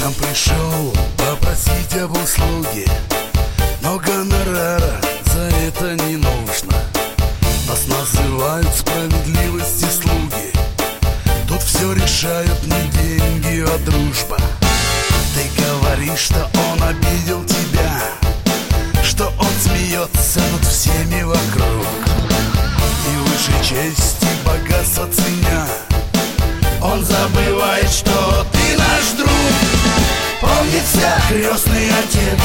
сам пришел попросить об услуге, но гонорара за это не нужно. Нас называют справедливости слуги. Тут все решают не деньги, а дружба. Ты говоришь, что он обидел тебя, что он смеется над всеми вокруг, и выше чести богатства ценя, он забывает, что ты наш друг. Помнится крестный отец,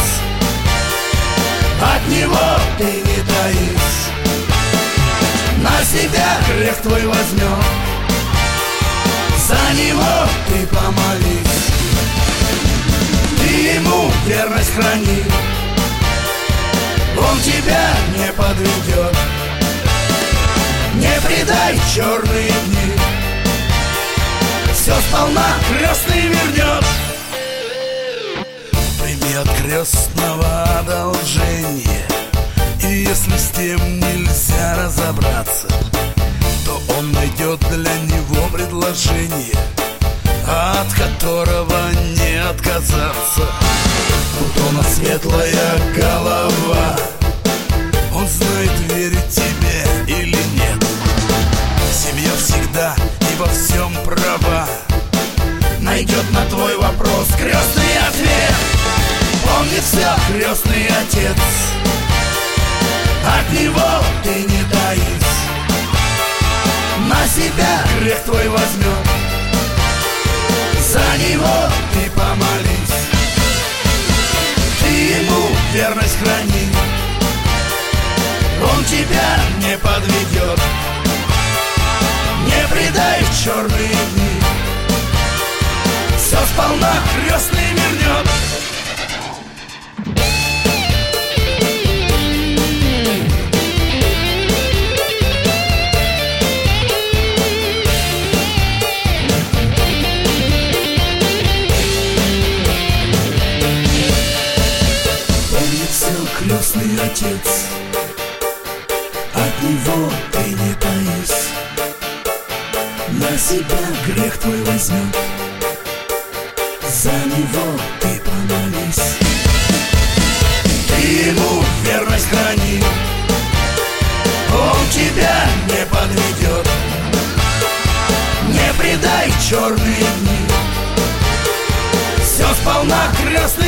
от него ты не таишь, на себя грех твой возьмет, за него ты помолись. Ты ему верность храни, он тебя не подведет. Не предай черные дни, все сполна крестный вернет. Прими от крестного одолжение, и если с тем нельзя разобраться, то он найдет для него предложение, от которого не отказаться. У Тона светлая голова, он знает, верить тебе или нет. Семья всегда и во всем права, найдет на твой вопрос крестный ответ. Помни все, крестный отец, от него ты не таишь, на себя грех твой возьмет, за него ты помолись. Ты ему верность храни, он тебя не подведет. Не предай в черные дни, все сполна крестный вернет. Крестный отец, от него ты не таись, на себя грех твой возьмет, за него ты помолись. Ты ему верность храни, он тебя не подведет. Не предай черные дни, все сполна крестный